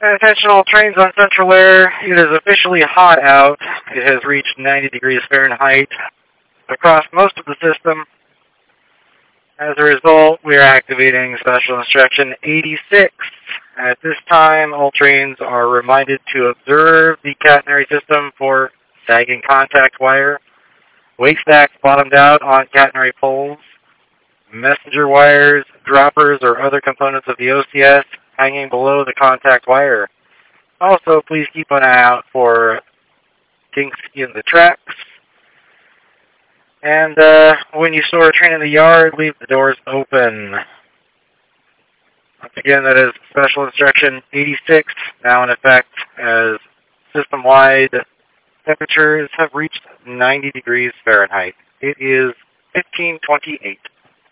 Attention all trains on Central Air. It is officially hot out. It has reached 90 degrees Fahrenheit across most of the system. As a result, we are activating Special Instruction 86. At this time, all trains are reminded to observe the catenary system for sagging contact wire, weight stacks bottomed out on catenary poles, messenger wires, droppers, or other components of the OCS hanging below the contact wire. Also, please keep an eye out for kinks in the tracks. And when you store a train in the yard, leave the doors open. Once again, that is Special Instruction 86, now in effect as system-wide temperatures have reached 90 degrees Fahrenheit. It is 15:28.